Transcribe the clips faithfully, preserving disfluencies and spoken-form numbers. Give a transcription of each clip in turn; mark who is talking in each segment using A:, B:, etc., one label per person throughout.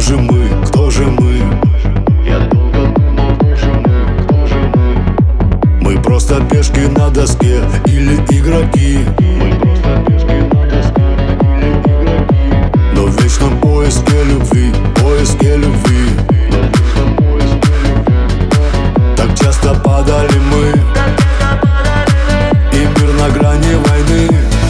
A: же мы, кто же мы? Я долго думал, кто же мы, кто же мы? Мы просто пешки на доске или игроки. Мы просто пешки на доске или игроки. Но в вечном поиске любви, поиске любви. Но в вечном поиске любви. Так часто падали мы, и мир на грани войны.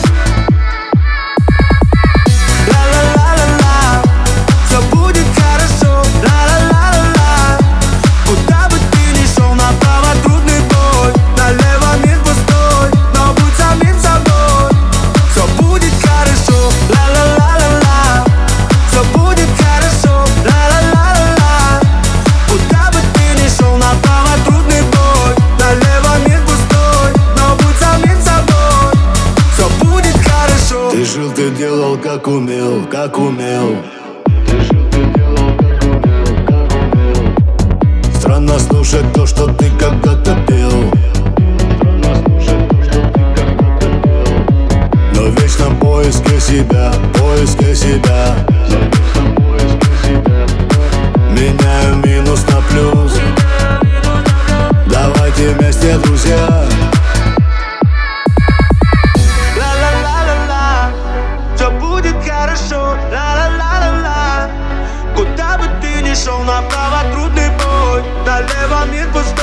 A: Ты жил, ты делал, как умел, как умел. Ты жил, ты делал, как умел, как умел. Странно слушать то, что ты когда-то пел. Странно слушать то, что ты когда-то пел. Но в вечном поиске себя, поиске себя. Но в вечном поиске себя. Меняю минус на плюс. Давайте вместе, друзья.
B: Ла-ла-ла-ла-ла, куда бы ты ни шел, направо трудный бой, налево мир пустой.